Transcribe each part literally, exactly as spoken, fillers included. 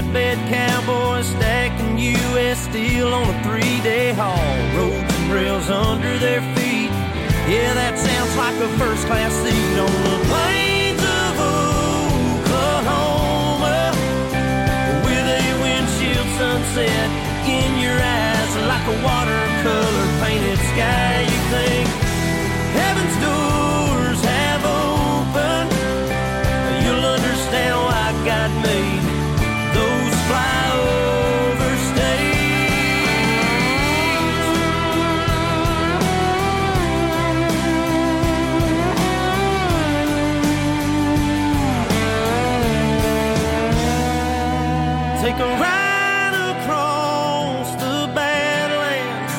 flatbed cowboys stacking U S steel on a three-day haul. Roads and rails under their feet. Yeah, that sounds like a first-class seat on the plains of Oklahoma, with a windshield sunset in your eyes like a watercolor painted sky. You think heaven's doors have opened, you'll understand why God made those flyover states. Take a ride across the Badlands,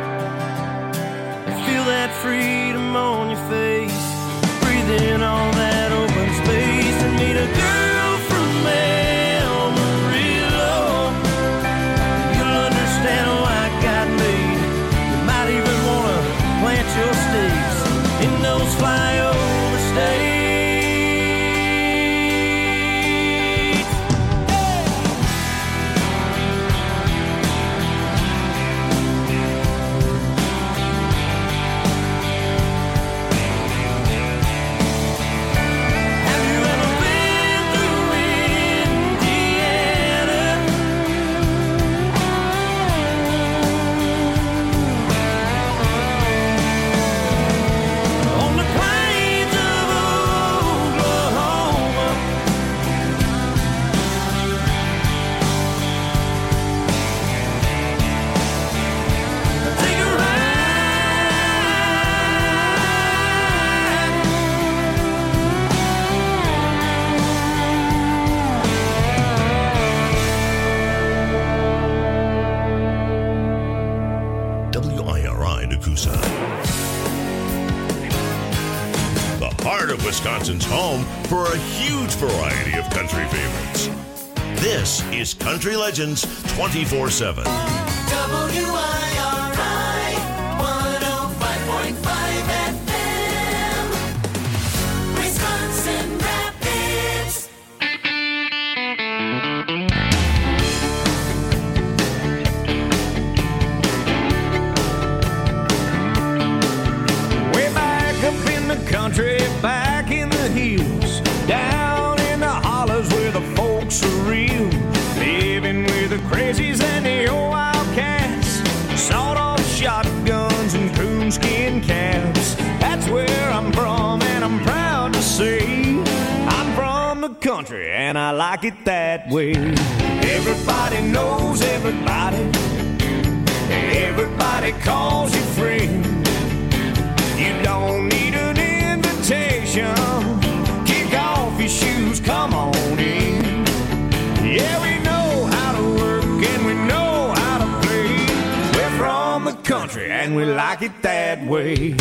feel that freedom on your face, breathe in all that open space, and meet a girl from Amarillo. You'll understand why God made. You might even want to plant your stakes in those flyover states. Wisconsin's home for a huge variety of country favorites. This is Country Legends twenty-four seven. W I R I one oh five point five F M, Wisconsin Rapids. Way back up in the country, back in the hills, down in the hollers where the folks are real, living with the crazies and the old wildcats, sawed-off shotguns and coonskin caps. That's where I'm from, and I'm proud to say I'm from the country, and I like it that way. Everybody knows everybody, everybody calls you friend. You don't need an invitation. Kick off your shoes, come on in. Yeah, we know how to work and we know how to play. We're from the country and we like it that way.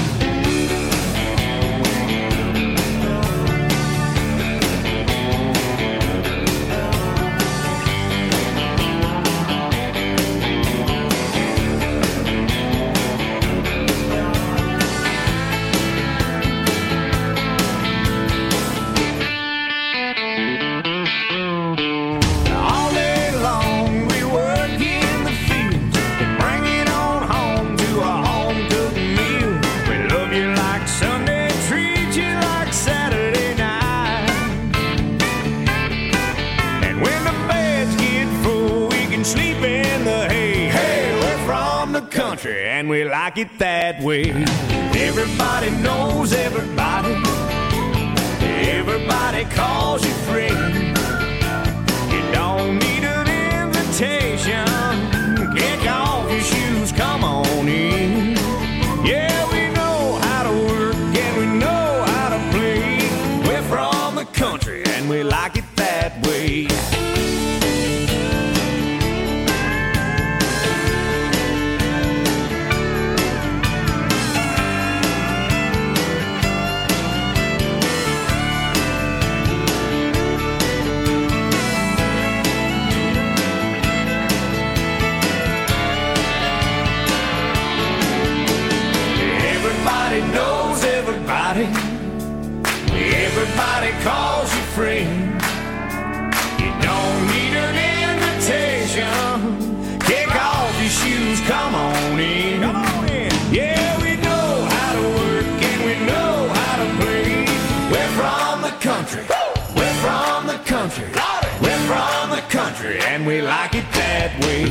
And we like it that way. Everybody knows everybody, everybody calls you friend. You don't need an invitation. Kick off your shoes, come on in. Yeah, we know how to work and we know how to play. We're from the country and we like it that way. Knows everybody, everybody calls you friend. You don't need country. We're from the country and we like it that way.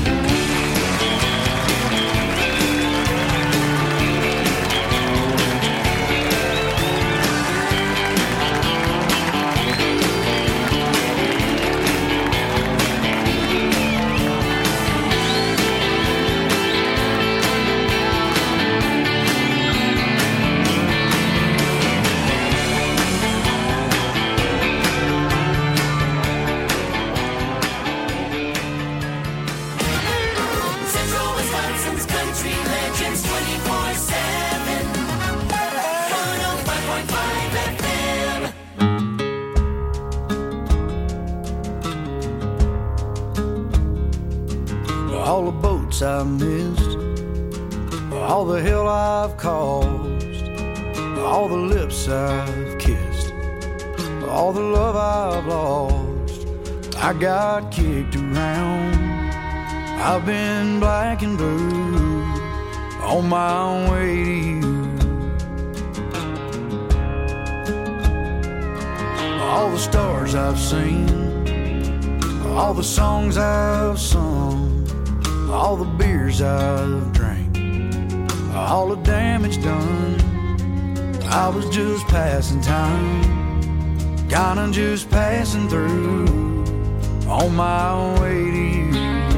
All the boats I've missed, all the hell I've caused, all the lips I've kissed, all the love I've lost. I got kicked around, I've been black and blue on my way to you. All the stars I've seen, all the songs I've sung, all the beers I've drank, all the damage done. I was just passing time, kinda just passing through on my way to you.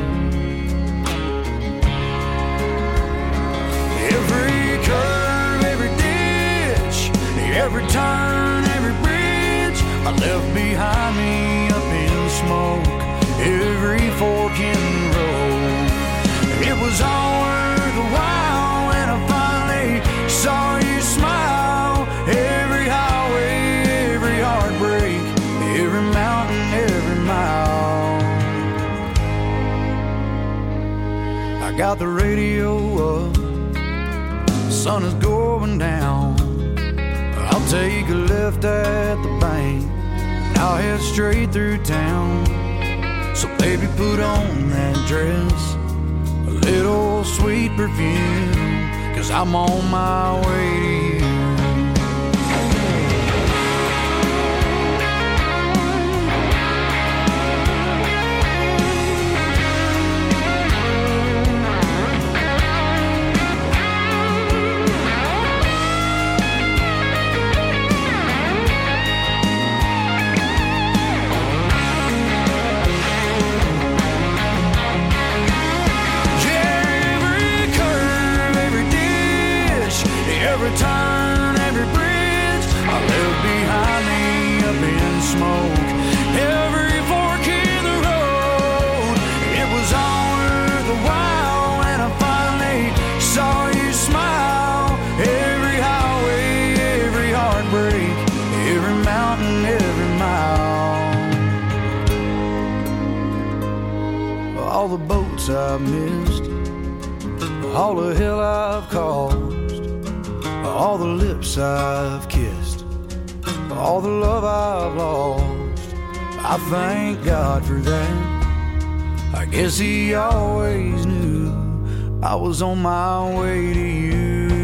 Every curve, every ditch, every turn, every bridge I left behind me up in smoke. Every fork in the road, it was all worth a while when I finally saw you smile. Every highway, every heartbreak, every mountain, every mile. I got the radio up, the sun is going down. I'll take a left at the bank, and I'll head straight through town. So baby, put on that dress, a little sweet perfume, 'cause I'm on my way to you. Every turn, every bridge I left behind me up in smoke. Every fork in the road, it was all worth a while when I finally saw you smile. Every highway, every heartbreak, every mountain, every mile. All the boats I've missed, all the hell I've caused, all the lips I've kissed, all the love I've lost. I thank God for that. I guess He always knew I was on my way to you.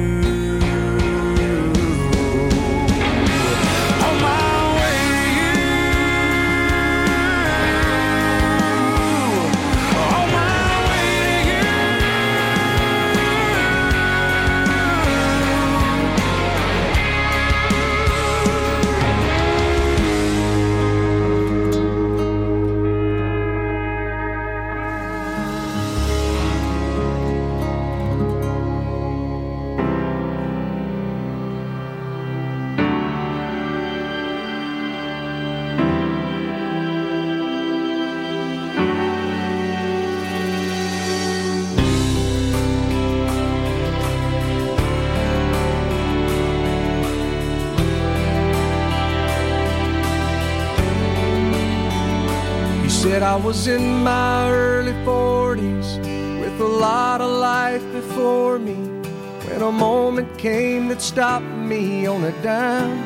On my way to you. On my way to you. Said I was in my early forties with a lot of life before me, when a moment came that stopped me on a dime.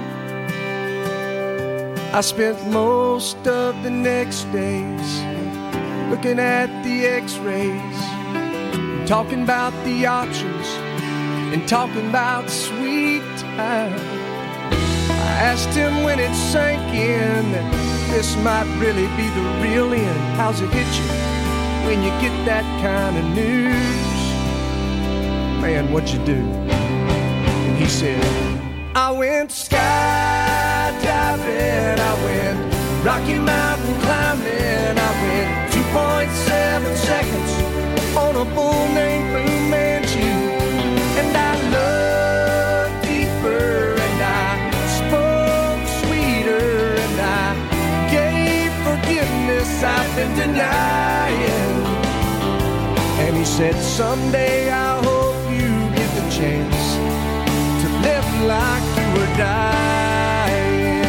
I spent most of the next days looking at the x-rays, talking about the options and talking about sweet time. I asked him when it sank in that this might really be the real end. How's it hit you when you get that kind of news? Man, what'd you do? And he said, I went skydiving, I went Rocky Mountain climbing, I went two point seven seconds on a bull named Fu Manchu. And I loved deeper, and I spoke sweeter, and I gave forgiveness I've been denying. And he said, someday I hope you get the chance to live like you were dying.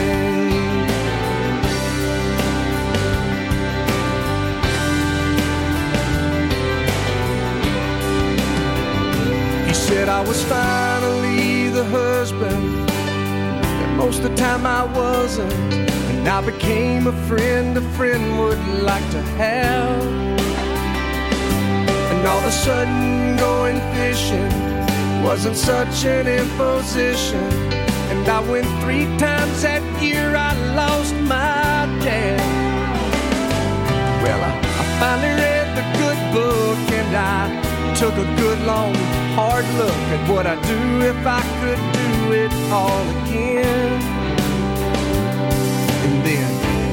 He said I was finally the husband, and most of the time I wasn't. And I became a friend a friend would like to have. And all of a sudden going fishing wasn't such an imposition. And I went three times that year, I lost my dad. Well, I, I finally read the good book, and I took a good long hard look at what I'd do if I could do it all again. And then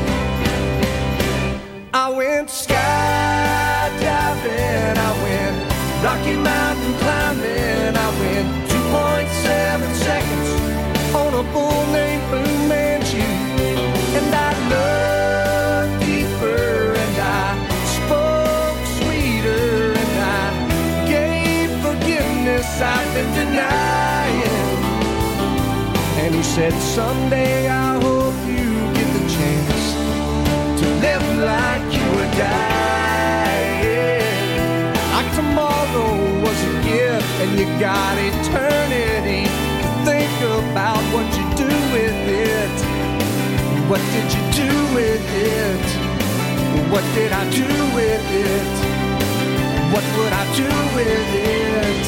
I went skydiving, I went Rocky Mountain climbing, I went two point seven seconds on a bull named Fu Manchu. And I loved deeper, and I spoke sweeter, and I gave forgiveness I've been denying. And he said, someday I hope you get the chance to live like you were dying. Like tomorrow was a gift, and you got eternity to think about what you do with it. What did you do with it? What did I do with it? What would I do with it?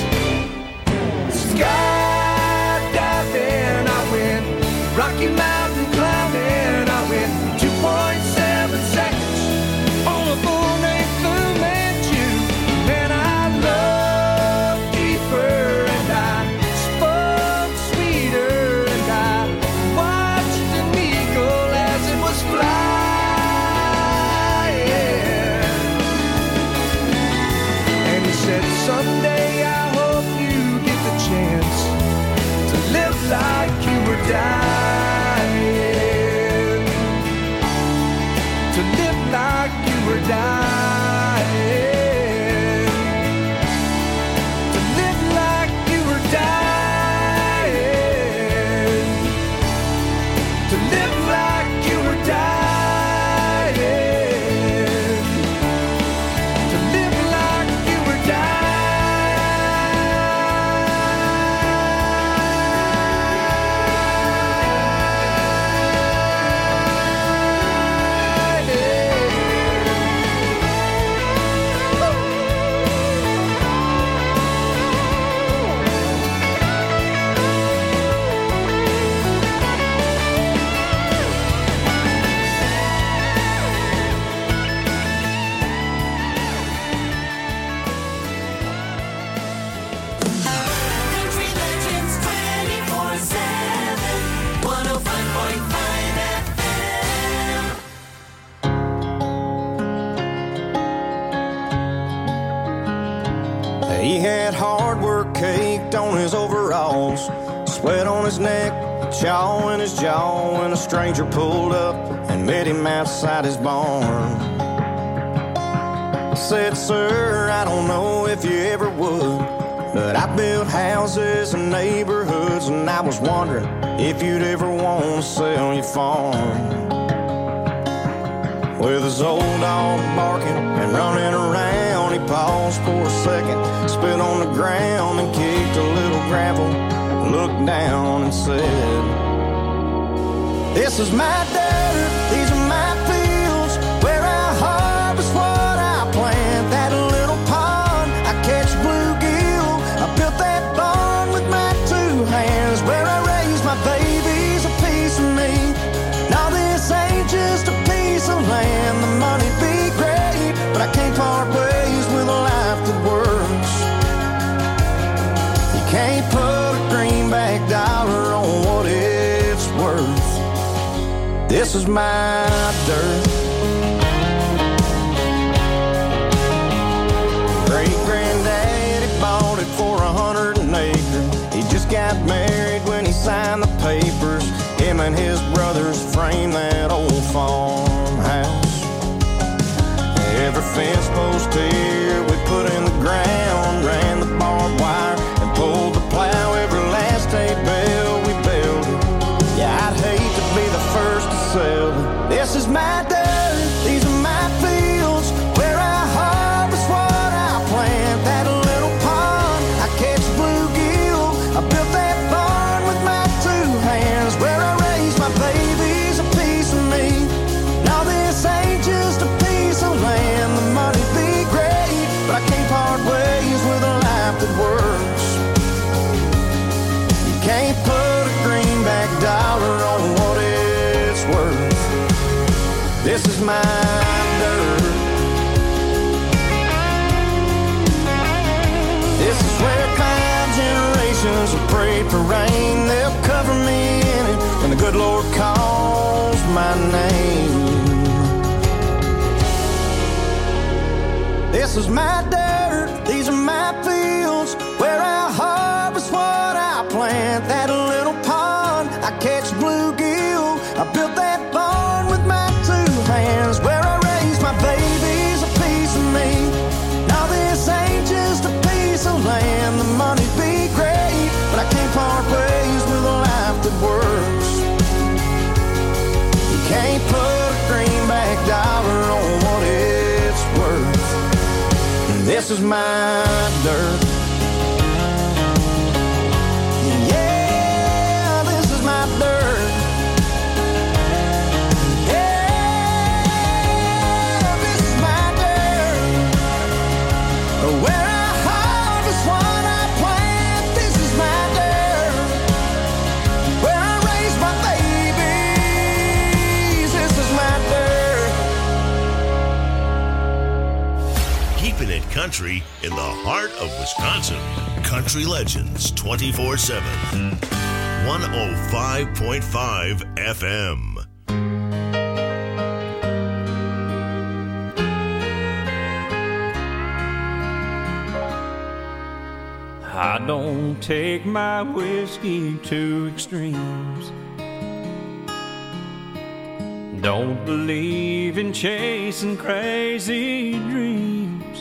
Skydiving, I went Rocky Mountain climbing, I went two point seven seconds on a bull named Fu Manchu. Man, I loved deeper, and I spoke sweeter, and I watched an eagle as it was flying. And he said, someday I hope you get the chance to live like you were dying. To live like you were dying. To live like you were dying. To live like you were dying. To live like you were dying. Country Legends twenty-four seven, one oh five point five F M. He had hard work caked on his overalls, sweat on his neck, chaw in his jaw, when a stranger pulled up and met him outside his barn. Said, sir, I don't know if you ever would, but I built houses and neighborhoods, and I was wondering if you'd ever want to sell your farm. With his old dog barking and running around, he paused for a second, spit on the ground and kicked a little gravel, looked down and said, this is my dirt, these are my fields, where I harvest what I plant. That little pond, I catch bluegill, I built that barn with my two hands, where I raise my babies, a piece of me. Now this ain't just a piece This is my dirt. Great-granddaddy bought it for a hundred an acre. He just got married when he signed the papers. Him and his brothers framed that old farmhouse. Every fence post here we put in the ground, ran the barbed wire and pulled the plow. Every last hay bale we built it. Yeah, I'd hate to be the first to sell it. This is my dirt, these are my fields, where I harvest what I plant. That little pond, I catch bluegill. I built that barn with my two hands, where I raise my babies, a piece of me. Now this ain't just a piece of land. The money be great, but I can't part ways with a life that works. You can't put a greenback dollar on what it's worth. This is my dirt. This is where five generations have prayed for rain. They'll cover me in it when the good Lord calls my name. This is my dirt, these are my fields, where I harvest what I plant. That little pond, I catch bluegill. I built that barn with my two hands, where I raise my babies, a piece of me. Now this ain't just a piece of land. The money be great, but I can't part ways with a life that works. You can't put a greenback dollar on what it's worth. This is my dirt. Yeah, this is my dirt. Yeah, this is my dirt. Where I harvest what I plant. This is my dirt. Where I raise my babies. This is my dirt. Keeping it country in the heart of Wisconsin. Country Legends twenty-four seven. one oh five point five F M. I don't take my whiskey to extremes. Don't believe in chasing crazy dreams.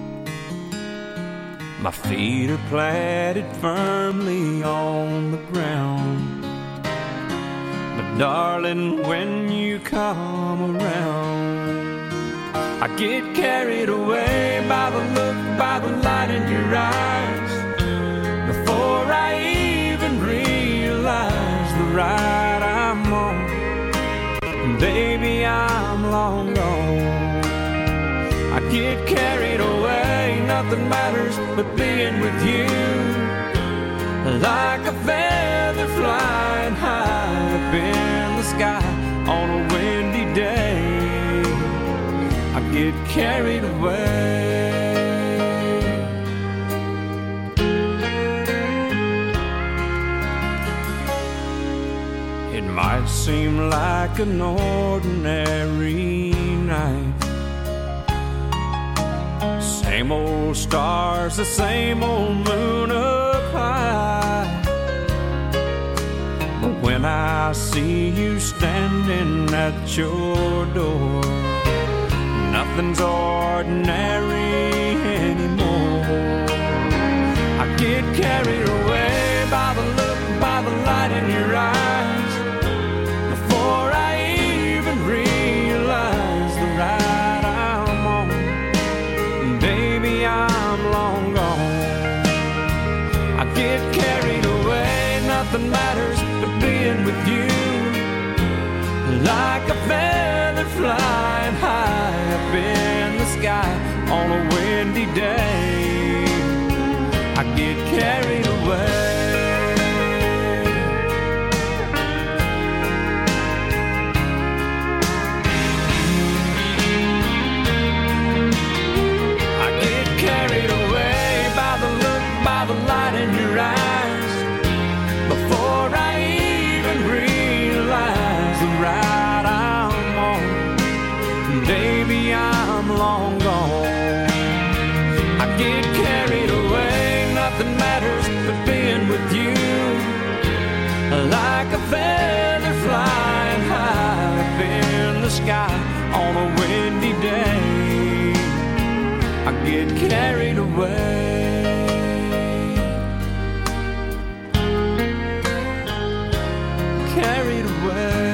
My feet are planted firmly on the ground. But darling, when you come around, I get carried away by the look, by the light in your eyes. Before I even realize the ride I'm on, baby, I'm long gone. I get carried away, nothing matters but being with you. Like a feather flying high up in the sky on a windy day, I get carried away. It might seem like an ordinary night, same old stars, the same old moon up high. But when I see you standing at your door, nothing's ordinary anymore. I get carried away by the look, by the light in your eyes. Before I even realize the ride I'm on, baby, I'm long gone. I get carried away, nothing matters but being with you. Like a feather flying high up in the sky on a windy day, I get carried away. Carried away by the look, by the light in your eyes. Before I even realize the ride baby, I'm long gone. I get carried away, nothing matters but being with you. Like a feather flying high up in the sky on a windy day, I get carried away. Carried away.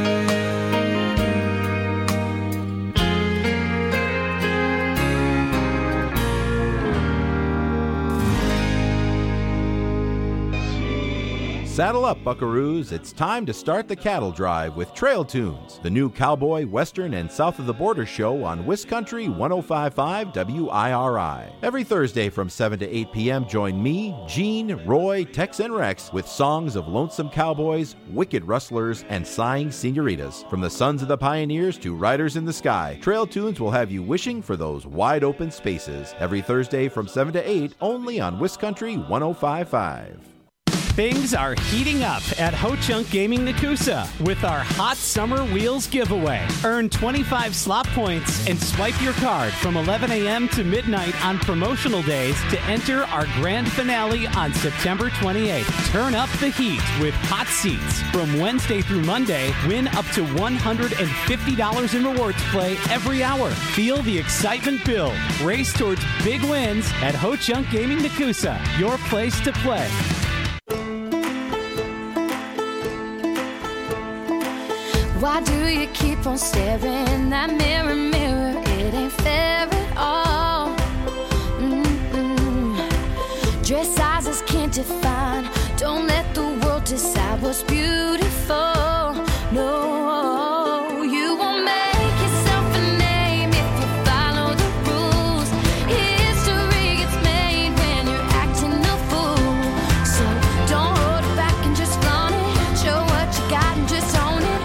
Saddle up, buckaroos. It's time to start the cattle drive with Trail Tunes, the new cowboy, western, and south of the border show on Wiscountry one oh five point five W I R I. Every Thursday from seven to eight p.m., join me, Gene, Roy, Tex, and Rex with songs of lonesome cowboys, wicked rustlers, and sighing senoritas. From the sons of the pioneers to riders in the sky, Trail Tunes will have you wishing for those wide open spaces. Every Thursday from seven to eight, only on Wiscountry one oh five point five. Things are heating up at Ho Chunk Gaming Nakusa with our Hot Summer Wheels giveaway. Earn twenty-five slot points and swipe your card from eleven a.m. to midnight on promotional days to enter our grand finale on September twenty-eighth. Turn up the heat with hot seats. From Wednesday through Monday, win up to one hundred fifty dollars in rewards play every hour. Feel the excitement build. Race towards big wins at Ho Chunk Gaming Nakusa, your place to play. Why do you keep on staring that mirror, mirror? It ain't fair at all. Mm-mm. Dress sizes can't define. Don't let the world decide what's beautiful. No, you won't make yourself a name if you follow the rules. History gets made when you're acting a fool. So don't hold it back and just flaunt it. Show what you got and just own it.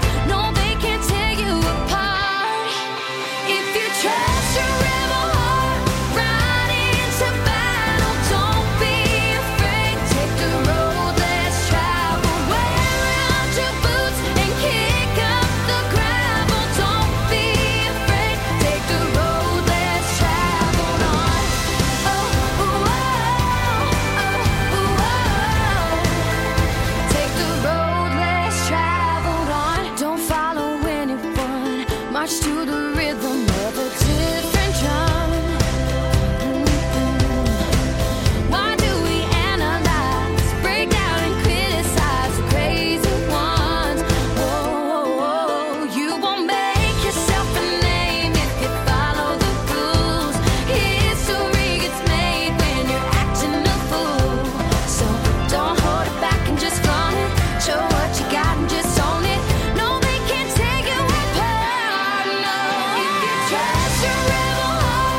To the rhythm of a different drum. Mm-mm. Why do we analyze, break down and criticize the crazy ones? Oh, you won't make yourself a name if you follow the rules. History gets made when you're acting a fool. So don't hold it back and just flaunt it. Show what you got and just own it. No, they can't take you apart. Trust your rebel heart.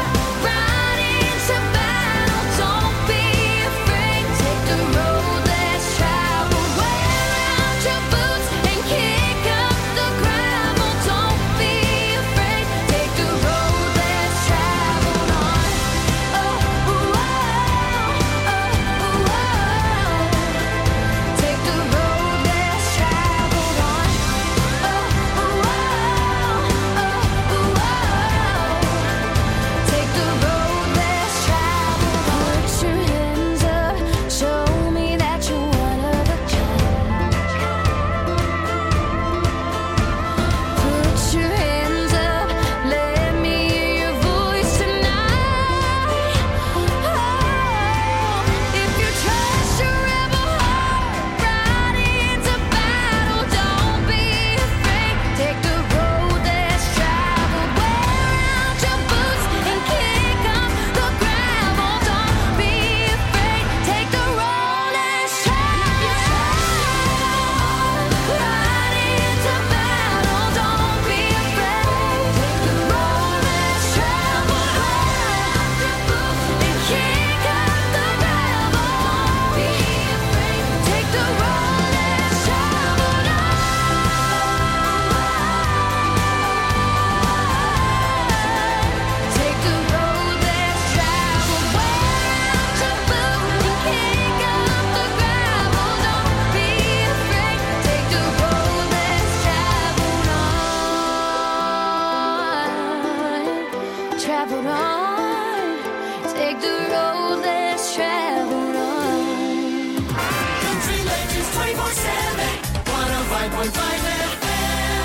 traveled on. Take the road less traveled on. Country Legends twenty-four seven, one oh five point five F M.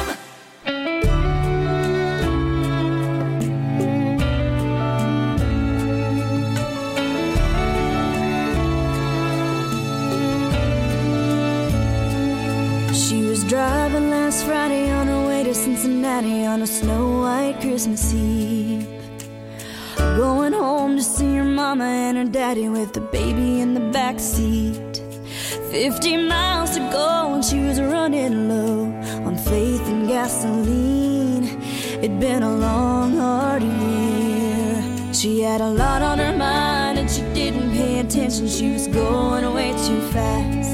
Driving last Friday on her way to Cincinnati on a snow white Christmas Eve. Going home to see her mama and her daddy with the baby in the back seat. Fifty miles to go and she was running low on faith and gasoline. It'd been a long, hard year. She had a lot on her mind and she didn't pay attention. She was going way too fast.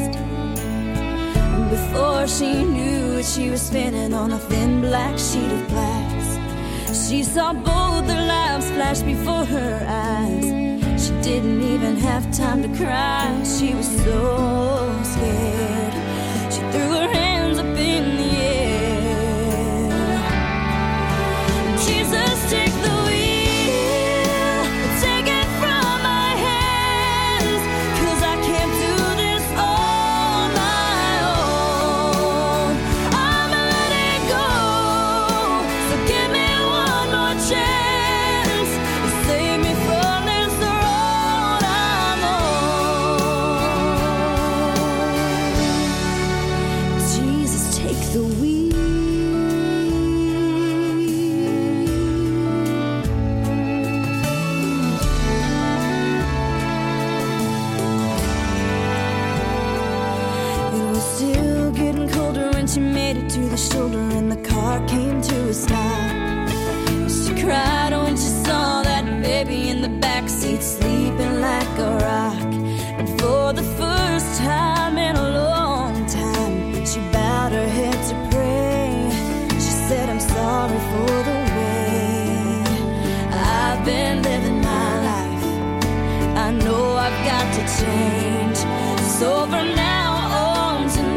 Before she knew it, she was spinning on a thin black sheet of glass. She saw both their lives flash before her eyes. She didn't even have time to cry. She was so scared. She threw her hands up in the air. Jesus, take the wheel, take it from my hands, 'cause I can't do this all my own. I'm letting go, so give me one more chance to save me from this road I'm on. Jesus, take the wheel. It was still getting colder when she made it to the shoulder and the car came to a stop. She cried when she saw that baby in the backseat sleeping like a rock. And for the first time in a long time, she bowed her head to pray. She said, I'm sorry for the way I've been living my life. I know I've got to change. So from now on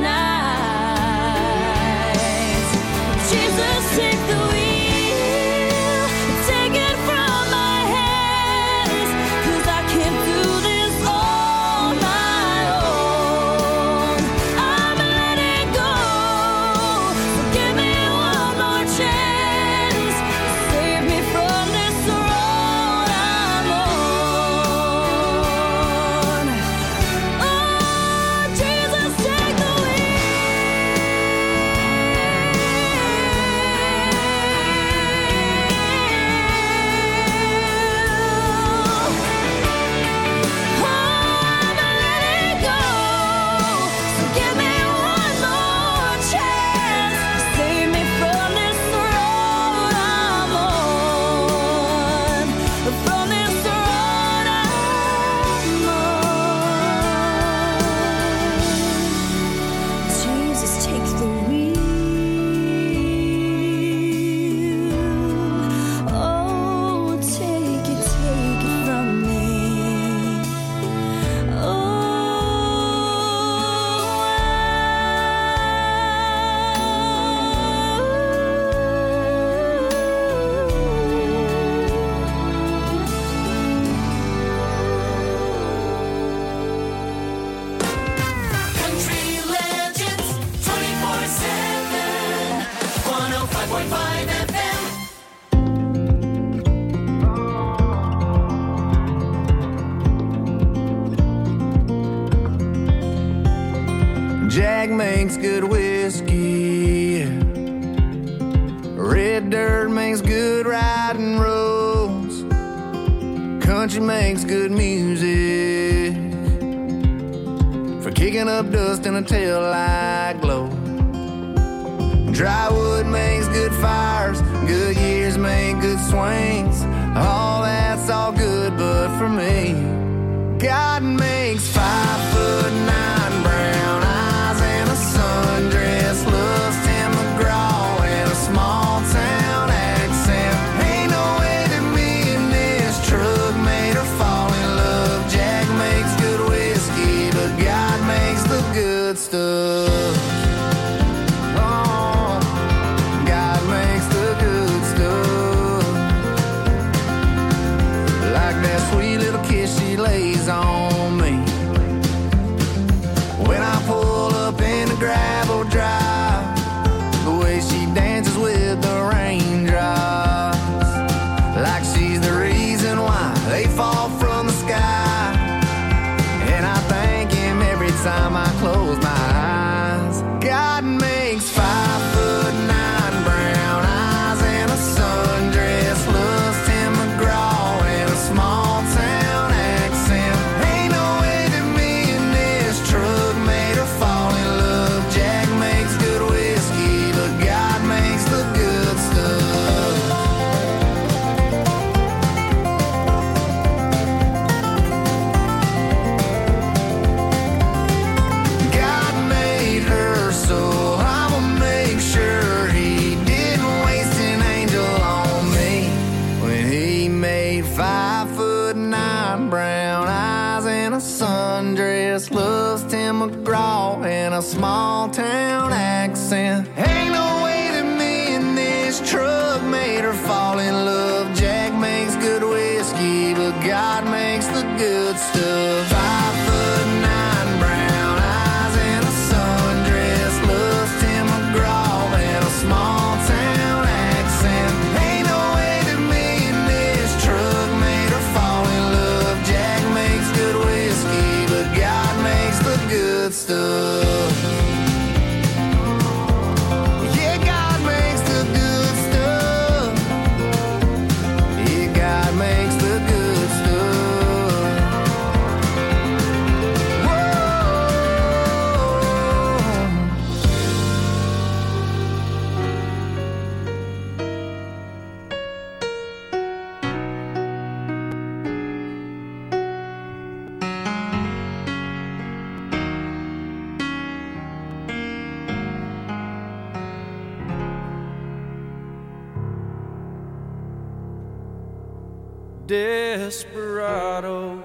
tonight, Jesus, take the wheel, take it from my hands, 'cause I can't do this all my own. I'm letting go, so give me one more chance to save me from this road I'm on. Oh, Jesus, take the Country Legends twenty-four seven, one oh five point five F M. Jack makes good whiskey. Red dirt makes good riding roads. Country makes good music for kicking up dust in a taillight glow. Dry wood makes good fires. Good years make good swings. All that's all good, but for me, God makes five foot nine brown eyes and a sundress. Loves Tim McGraw and a small town accent. Ain't no way that me and this truck made her fall in love. Jack makes good whiskey, but God makes the good stuff. Oh, God makes the good stuff. and a small town accent. Ain't no way that me and this truck made her fall in love. Jack makes good whiskey, but God makes the good stuff. Five foot nine, brown eyes and a sundress, loves Tim McGraw and a small town accent. Ain't no way that me and this truck made her fall in love. Jack makes good whiskey, but God makes the good stuff. Yeah, God makes the good stuff. Yeah, God makes the good stuff. Desperado,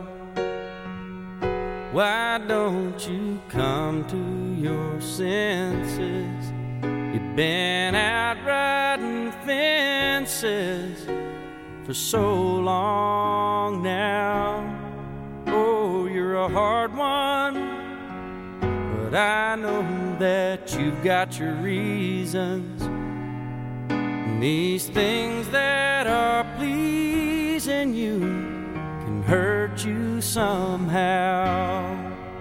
why don't you come to your senses? You've been out riding fences for so long now. Oh, you're a hard one, but I know that you've got your reasons. And these things that are pleasing you can hurt you somehow.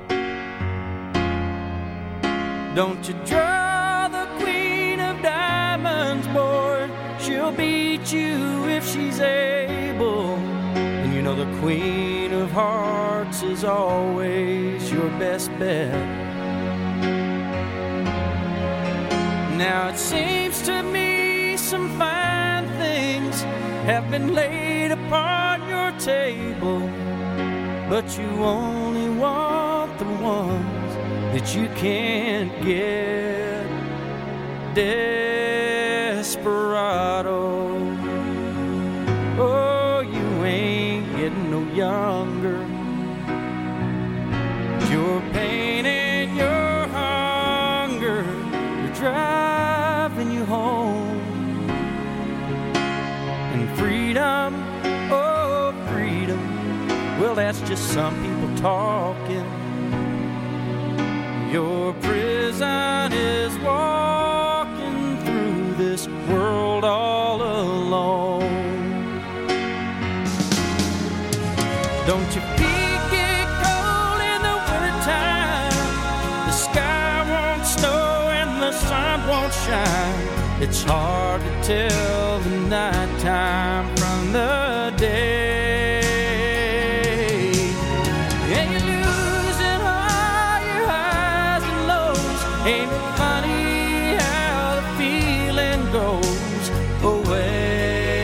Don't you draw the queen of diamonds, boy. She'll beat you if she's able. And you know the queen of hearts is always your best bet. Now it seems to me some fine things have been laid upon your table, but you only want the ones that you can't get. Desperado, oh, you ain't getting no younger. Your pain and your hunger are driving you home. And freedom, oh freedom, well that's just some people talking. Your prison is walking through this world all alone. Don't your feet get cold in the wintertime? The sky won't snow and the sun won't shine. It's hard to tell the nighttime from the day. And you're losing all your highs and lows. Ain't it funny how the feeling goes away?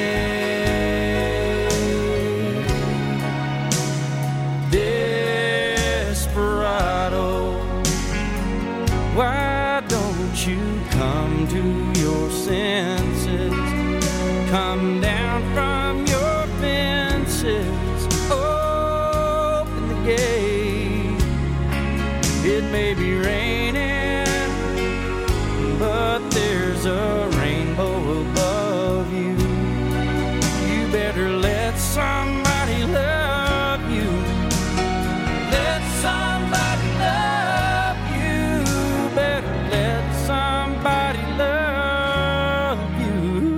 Desperado, why don't you come to your senses? Come down from your fences. Open the gate. It may be raining, but there's a rainbow above you. You better let somebody love you. Let somebody love you. Better let somebody love you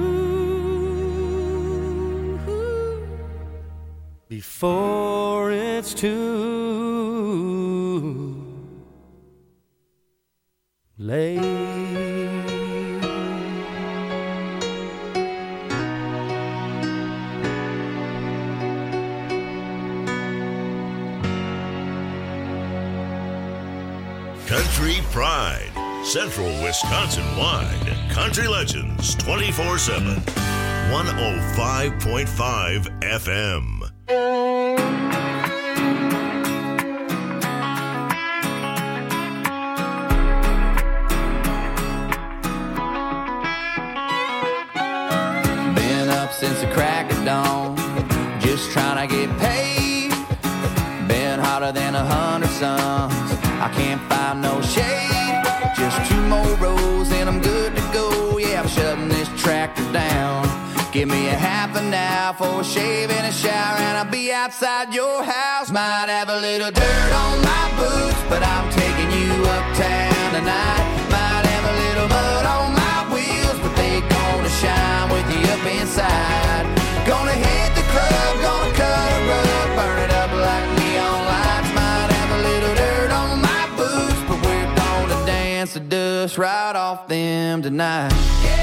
before it's too late. Country Pride, Central Wisconsin wide. Country Legends twenty-four seven. one oh five point five F M. Been up since the crack of dawn, just trying to get paid. Been hotter than a hundred suns. I can't find no shade. Just two more rows and I'm good to go. Yeah, I'm shutting this tractor down. Give me a half an hour for a shave and a shower, and I'll be outside your house. Might have a little dirt on my boots, but I'm taking you uptown tonight. Might have a little mud on my wheels, but they gonna shine with you up inside. Gonna hit the club, gonna cut a rug, burn it up like neon lights. Might have a little dirt on my boots, but we're gonna dance the dust right off them tonight. Yeah.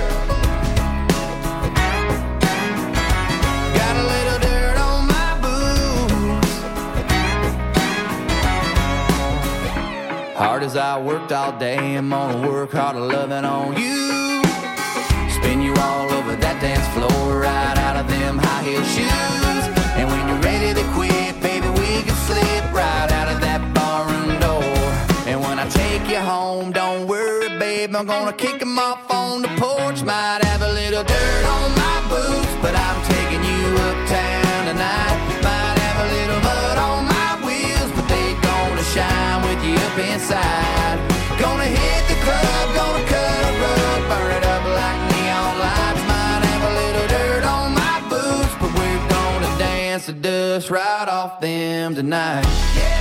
Hard as I worked all day, I'm gonna work harder loving on you. Spin you all over that dance floor, right out of them high heel shoes. And when you're ready to quit, baby, we can slip right out of that barroom door. And when I take you home, don't worry, babe, I'm gonna kick them off on the porch. Might have a little dirt on my boots, but I'm taking you uptown tonight. Might have a little mud on my wheels, but they gonna shine with you up inside. Gonna hit the club, gonna cut a rug, burn it up like neon lights. Might have a little dirt on my boots, but we're gonna dance the dust right off them tonight. Yeah.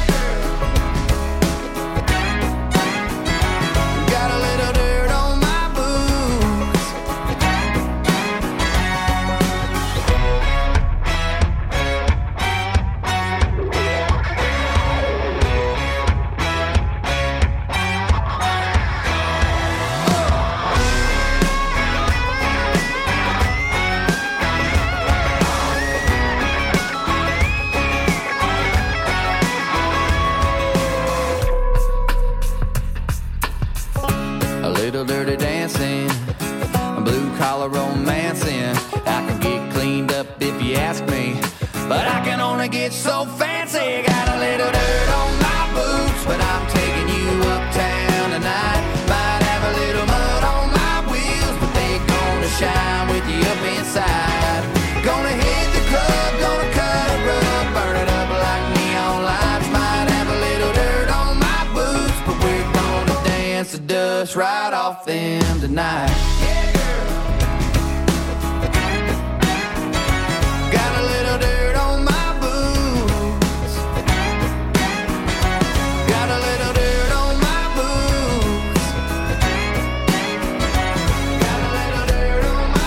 Got a little dirt on my boots. Dirty dancing, blue collar romancing. I can get cleaned up if you ask me, but I can only get so fancy. Got a little dirt on my boots, but I'm taking you uptown tonight. Might have a little mud on my wheels, but they gonna shine with you up inside. Gonna hit the club, gonna cut a rug, burn it up like neon lights. Might have a little dirt on my boots, but we're gonna dance the dust right off them tonight. Yeah, girl. Got a little dirt on my boots. Got a little dirt on my boots. Got a little dirt on my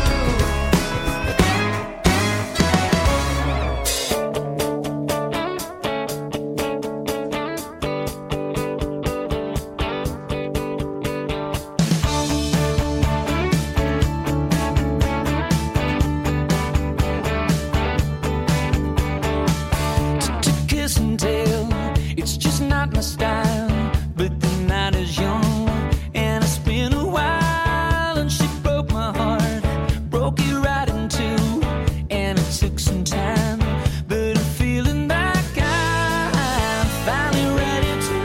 not my style, but the night is young, and it's been a while, and she broke my heart, broke it right in two, and it took some time, but I'm feeling like I'm finally ready to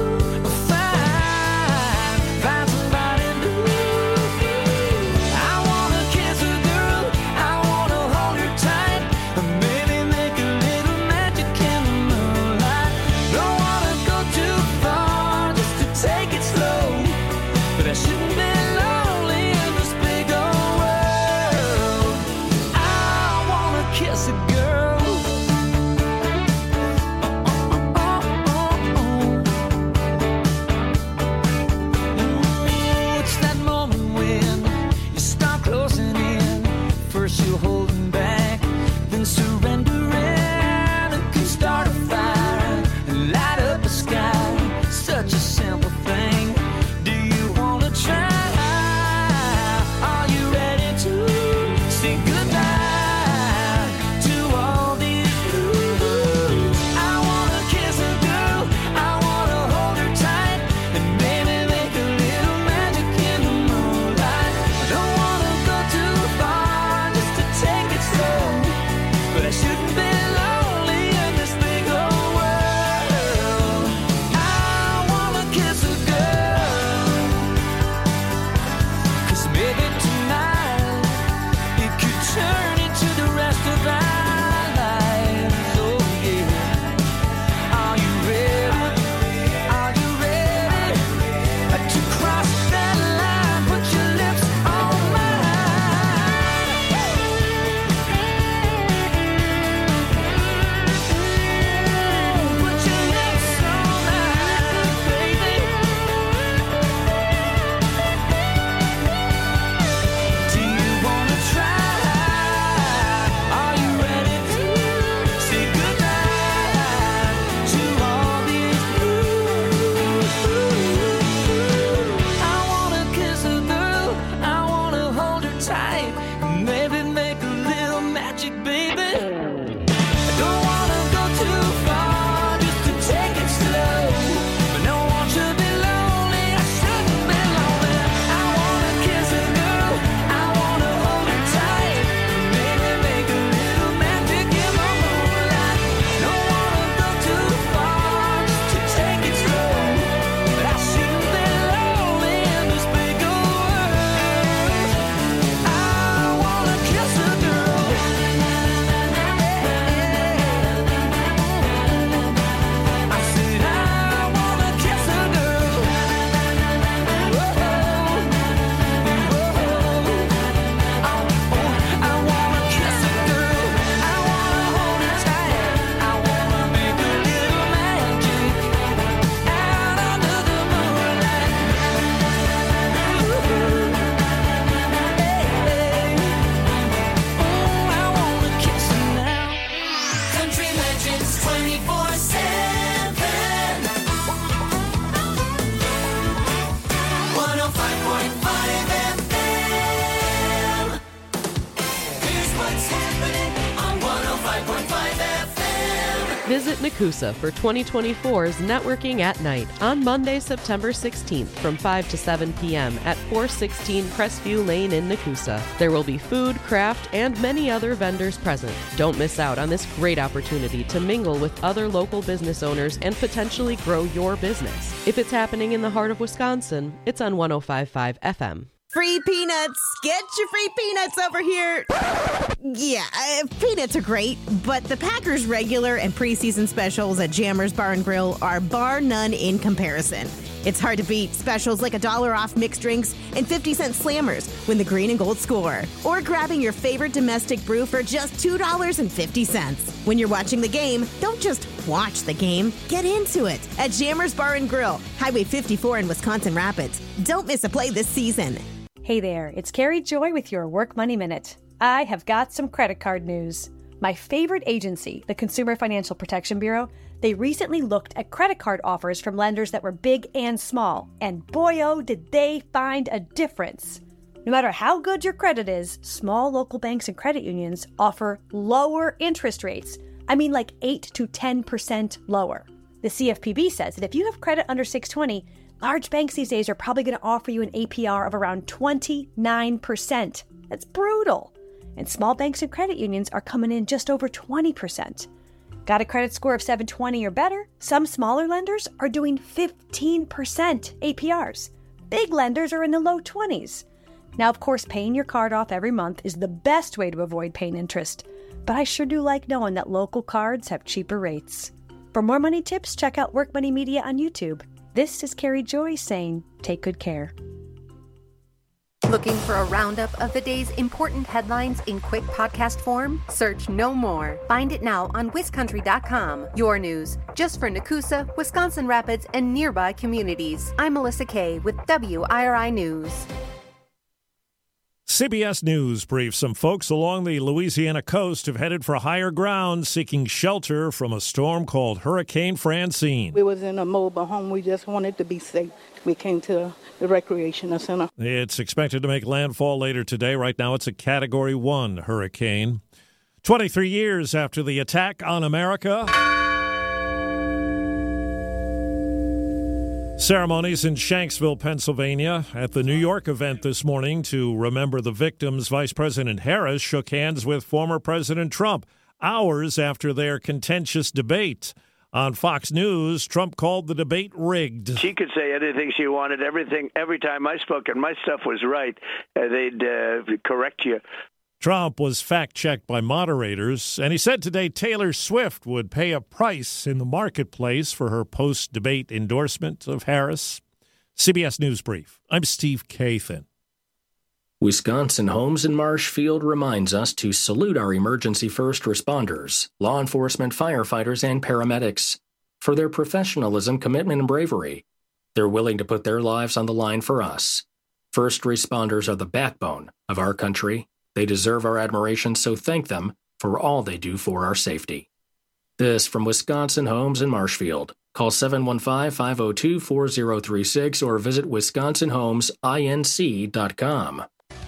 find, find somebody new. I wanna kiss a girl, I wanna hold her tight, and maybe make a little magic in the moonlight. Don't wanna go too far just to take it slow, but I shouldn't be lonely in this big old world. I wanna kiss a girl. Oh, oh, oh, oh. Mm, it's that moment when you start closing in. First you're holding back, then surrendering. It can start a fire and light up the sky. Such a simple thing. Do you wanna try? Are you ready to say goodbye to Visit Nakusa for twenty twenty-four's Networking at Night on Monday, September sixteenth from five to seven p.m. at four sixteen Crestview Lane in Nakusa. There will be food, craft, and many other vendors present. Don't miss out on this great opportunity to mingle with other local business owners and potentially grow your business. If it's happening in the heart of Wisconsin, it's on one oh five point five F M. Free peanuts! Get your free peanuts over here! Yeah, uh, peanuts are great, but the Packers regular and preseason specials at Jammers Bar and Grill are bar none in comparison. It's hard to beat specials like a dollar off mixed drinks and fifty cent slammers when the green and gold score. Or grabbing your favorite domestic brew for just two dollars and fifty cents. When you're watching the game, don't just watch the game. Get into it at Jammers Bar and Grill, Highway fifty-four in Wisconsin Rapids. Don't miss a play this season. Hey there, it's Carrie Joy with your Work Money Minute. I have got some credit card news. My favorite agency, the Consumer Financial Protection Bureau, they recently looked at credit card offers from lenders that were big and small, and boy oh did they find a difference. No matter how good your credit is, small local banks and credit unions offer lower interest rates. I mean like eight to ten percent lower. The C F P B says that if you have credit under six twenty, large banks these days are probably going to offer you an A P R of around twenty-nine percent. That's brutal. And small banks and credit unions are coming in just over twenty percent. Got a credit score of seven twenty or better? Some smaller lenders are doing fifteen percent A P Rs. Big lenders are in the low twenties. Now, of course, paying your card off every month is the best way to avoid paying interest. But I sure do like knowing that local cards have cheaper rates. For more money tips, check out Work Money Media on YouTube. This is Carrie Joy saying, take good care. Looking for a roundup of the day's important headlines in quick podcast form? Search No More. Find it now on wiscountry dot com. Your news, just for Nakusa, Wisconsin Rapids, and nearby communities. I'm Melissa Kay with W I R I News. C B S News briefs some folks along the Louisiana coast have headed for higher ground seeking shelter from a storm called Hurricane Francine. We was in a mobile home. We just wanted to be safe. We came to the recreational center. It's expected to make landfall later today. Right now it's a Category one hurricane. twenty-three years after the attack on America. Ceremonies in Shanksville, Pennsylvania. At the New York event this morning to remember the victims, Vice President Harris shook hands with former President Trump hours after their contentious debate. On Fox News, Trump called the debate rigged. She could say anything she wanted. Everything. Every time I spoke and my stuff was right, uh, they'd uh, correct you. Trump was fact-checked by moderators, and he said today Taylor Swift would pay a price in the marketplace for her post-debate endorsement of Harris. C B S News Brief. I'm Steve Kathan. Wisconsin Homes in Marshfield reminds us to salute our emergency first responders, law enforcement, firefighters, and paramedics for their professionalism, commitment, and bravery. They're willing to put their lives on the line for us. First responders are the backbone of our country. They deserve our admiration, so thank them for all they do for our safety. This from Wisconsin Homes in Marshfield. Call seven one five, five oh two, four oh three six or visit wisconsin homes inc dot com.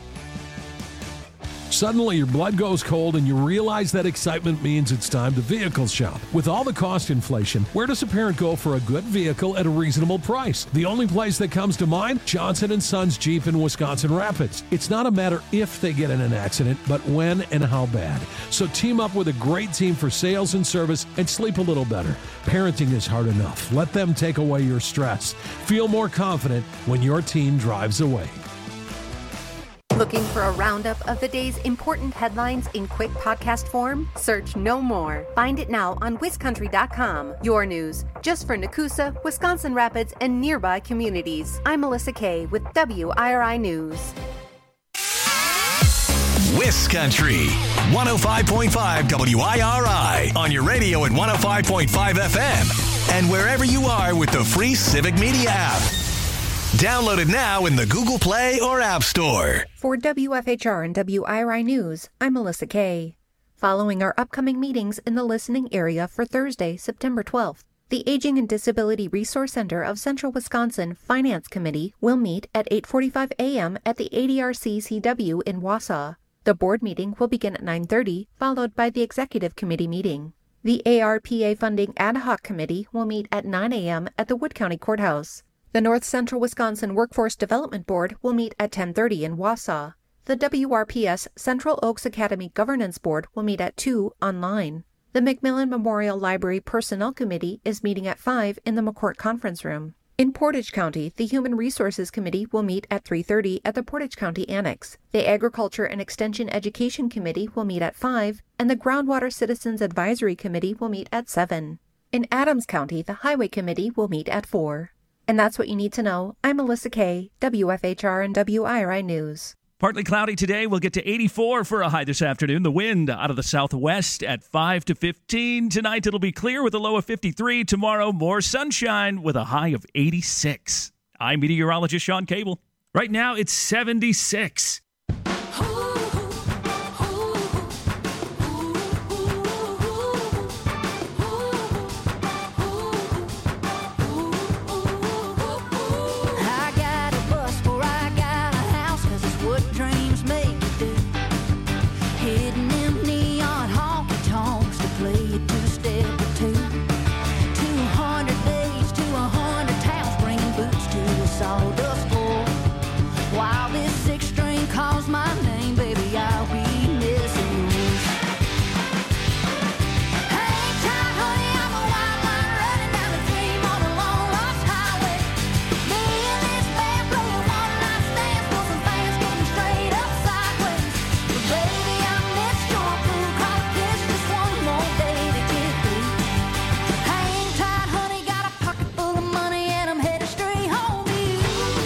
Suddenly your blood goes cold and you realize that excitement means it's time to vehicle shop. With all the cost inflation, where does a parent go for a good vehicle at a reasonable price? The only place that comes to mind? Johnson and Sons Jeep in Wisconsin Rapids. It's not a matter if they get in an accident, but when and how bad. So team up with a great team for sales and service and sleep a little better. Parenting is hard enough. Let them take away your stress. Feel more confident when your team drives away. Looking for a roundup of the day's important headlines in quick podcast form? Search No More. Find it now on wiscountry dot com. Your news, just for Nakusa, Wisconsin Rapids, and nearby communities. I'm Melissa Kay with W I R I News. Wiscountry, one oh five point five W I R I, on your radio at one oh five point five F M, and wherever you are with the free Civic Media app. Download it now in the Google Play or App Store. For W F H R and W I R I News, I'm Melissa Kay. Following our upcoming meetings in the listening area for Thursday, September twelfth, the Aging and Disability Resource Center of Central Wisconsin Finance Committee will meet at eight forty-five a.m. at the A D R C C W in Wausau. The board meeting will begin at nine thirty, followed by the Executive Committee meeting. The A R P A Funding Ad Hoc Committee will meet at nine a.m. at the Wood County Courthouse. The North Central Wisconsin Workforce Development Board will meet at ten thirty in Wausau. The W R P S Central Oaks Academy Governance Board will meet at two online. The McMillan Memorial Library Personnel Committee is meeting at five in the McCourt Conference Room. In Portage County, the Human Resources Committee will meet at three thirty at the Portage County Annex. The Agriculture and Extension Education Committee will meet at five, and the Groundwater Citizens Advisory Committee will meet at seven. In Adams County, the Highway Committee will meet at four. And that's what you need to know. I'm Melissa Kay, W F H R and W I R I News. Partly cloudy today. We'll get to eighty-four for a high this afternoon. The wind out of the southwest at five to fifteen. Tonight it'll be clear with a low of fifty-three. Tomorrow, more sunshine with a high of eighty-six. I'm meteorologist Sean Cable. Right now it's seventy-six. I got a bus for I got a house, 'cause it's what dreams make you do. Hitting them neon honky tonks to play a two-step or two. Two hundred days to a hundred towns, bringing boots to a sawdust floor. While this six-string calls my name, baby, I'll be missing yours. Hang tight, honey, I'm a wild line running down the dream on a long lost highway. Me and this band playing one night stands for some fans getting straight up sideways. But baby, I missed your blue collar kiss, just one more day to get through. Hang tight, honey, got a pocket full of money and I'm headed straight home to you.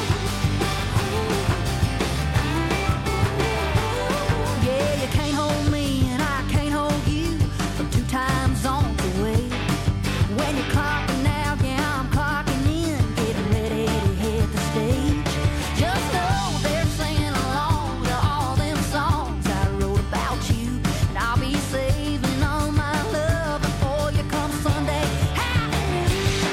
Yeah, you can't hold me and I can't hold you from two time zones away. When you're clocking out, yeah, I'm clocking in, getting ready to hit the stage. Just know they're singing along to all them songs I wrote about you, and I'll be saving all my love before you come Sunday. Hang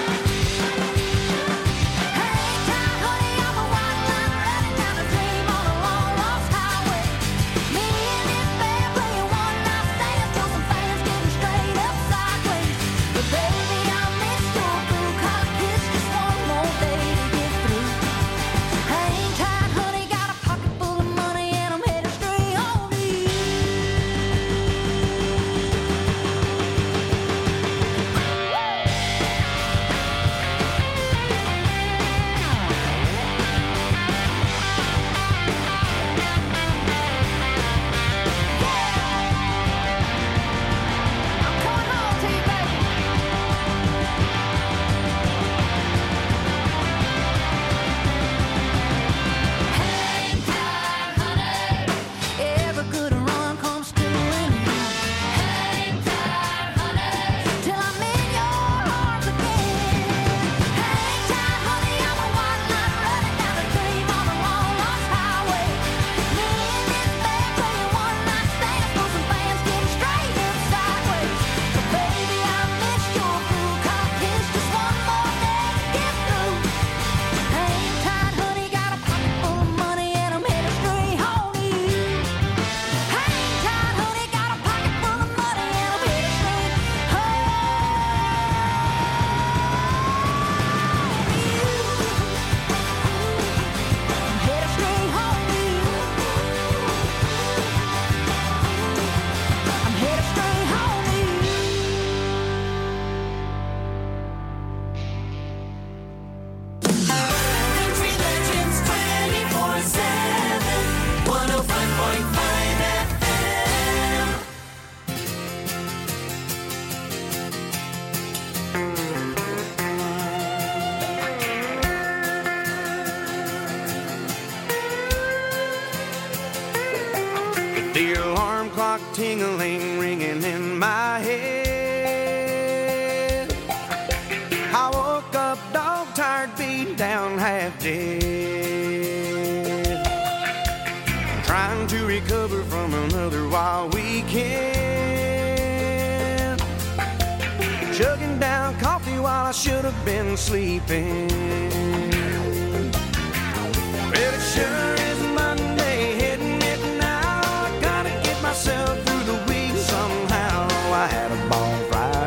tight, honey, I'm a white line running down a dream on a long lost highway. Me and this band playing one night stands till some fans getting straight up sideways. But baby, I missed your blue collar kiss, just one more day to get through. Hang tight, honey, got a pocket full of money and I'm headed straight home to you. I'm coming home to you, baby. Hang tight, honey. Every good run comes to an end. Hang tight, honey, till I'm in your arms again. Hang tight, honey, I'm a white line running down a dream on a long lost highway. Me and this band playing one night stands for some fans getting straight up sideways. But baby, I missed your blue collar kiss, just one more day to get through. Hang tight, honey, got a pocket full of money and I'm headed straight home to you. Hang tight, honey, got a pocket full of money and I'm headed straight home to you. I'm headed straight home to you. I'm headed straight home to you. Country Legends twenty-four seven, one oh five point five F M. The alarm clock tingling, ringing in my head. I woke up dog tired, beat down, half dead. Trying to recover from another wild weekend. Chugging down coffee while I should have been sleeping. Well, it sure is Monday, hitting it now. I gotta get myself through the week somehow. I had a ball Friday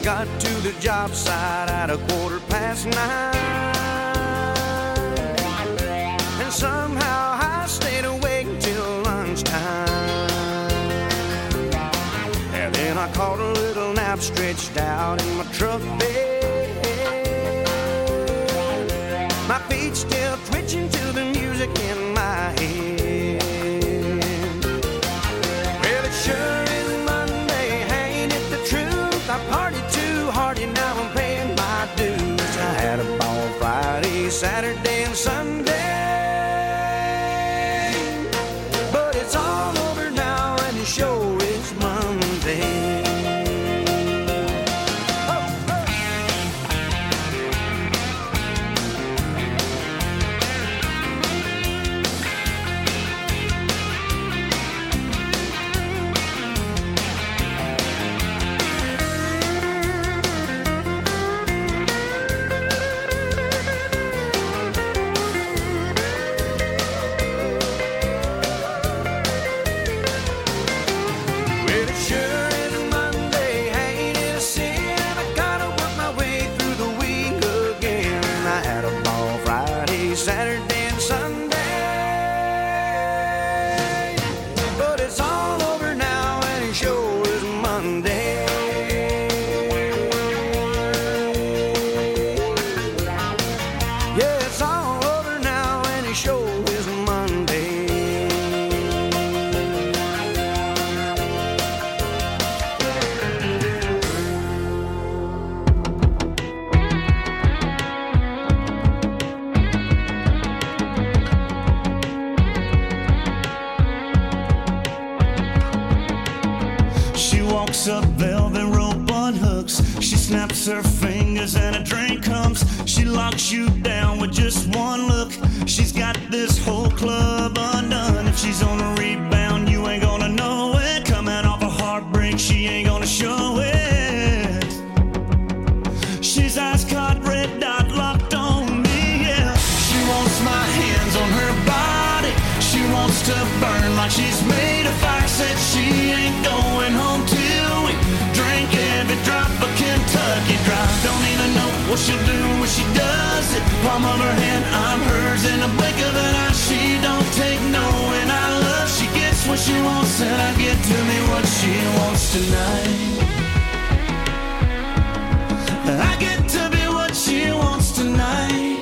got to the job site at a quarter past nine. And somehow I stayed awake till lunchtime. And then I caught a little nap stretched out in my truck bed. My feet still twitching to the music in my head. Well, it sure is Monday, ain't it the truth? I partied too hard and now I'm paying my dues. I had a ball Friday, Saturday, and Sunday. But it's all over now and it sure is Monday. Saturday and Sunday, but it's all over now and it sure is Monday. Yeah, it's all over now and it sure is Monday. A velvet rope on hooks. She snaps her fingers and a drink comes. She locks you down with just one look. She's got this whole club undone. If she's on a rebound, you ain't gonna know it. Coming off a heartbreak, she ain't gonna show it. She's ice cold, red dot locked on me, yeah. She wants my hands on her body. She wants to burn like she's made of fire. Said she ain't going home till we drink every drop of Kentucky Dry. Don't even know what she'll do when she does it. Palm of her hand, I'm hers in a blink of an eye. She don't take no, and I love. She gets what she wants, and I get to me what she wants tonight. I get to be what she wants tonight.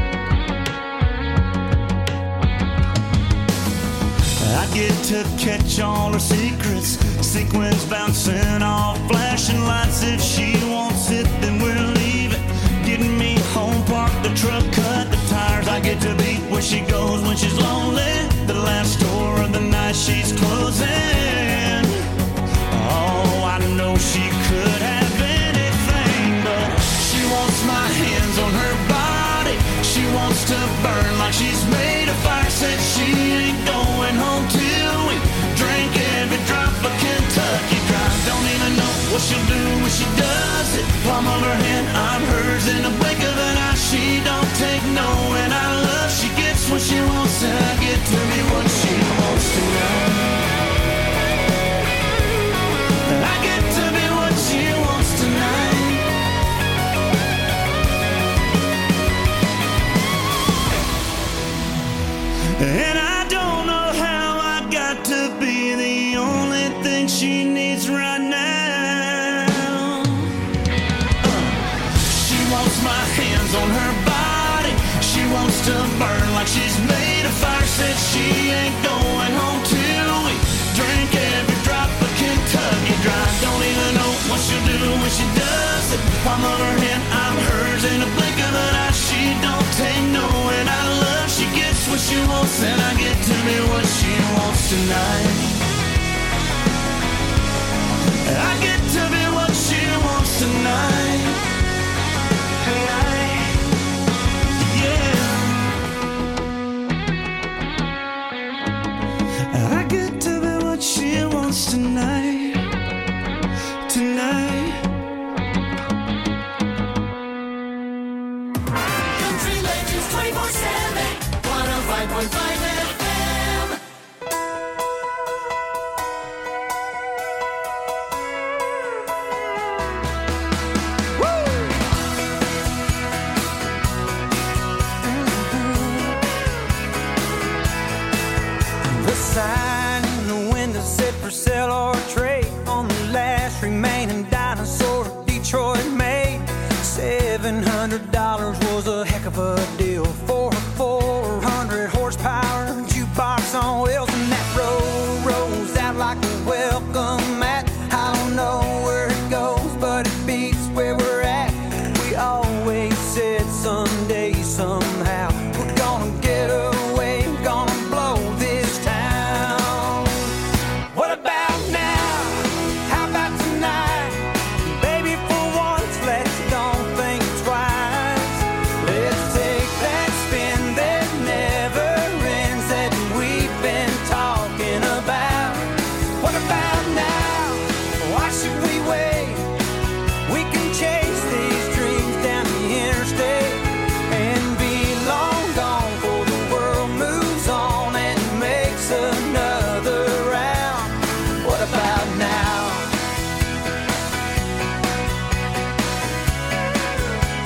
I get to catch all her secrets. Sequins bouncing off flashing lights. If she wants it, then we'll leave it. Getting me home, park the truck, cut the tires. I get to be where she goes when she's lonely. The last store of the night she's closing. Oh, I know she could have anything, but she wants my hands on her body. She wants to burn like she's made of fire. Said she ain't going home till we drink every drop of Kentucky Dry. Don't even know what she'll do when she does it. Palm of her hand, I'm hers in a blink of an eye. She don't take no, and I love. She gets what she wants, and I get to be what she wants tonight. I get to be what she wants tonight. And I don't know how I got to be the only thing she needs right now. Uh, she wants my hands on her body. She wants to burn like she's made of fire. Said she ain't going home till we drink every drop of Kentucky Dry. Don't even know what she'll do when she does it. Palm of her hand, I'm hers in a blink of an eye. She don't take no, and I love. She gets what she wants, and I get to be what she wants tonight. I get to be what she wants tonight. Tonight, yeah. I get to be what she wants tonight. Tonight. Country Legends twenty-four seven, one oh five point five F M. country Maine and dinosaur Detroit made. Seven hundred dollars was a heck of a deal for a four hundred horsepower jukebox on wheels, and that road rolls out like a welcome mat. I don't know where it goes, but it beats where we're at. We always said someday, somehow, we're gonna get away, gonna blow this town. What about now? How about tonight? Baby, for once, let's don't think twice. Let's take that spin that never ends that we've been talking about. What about now? Why should we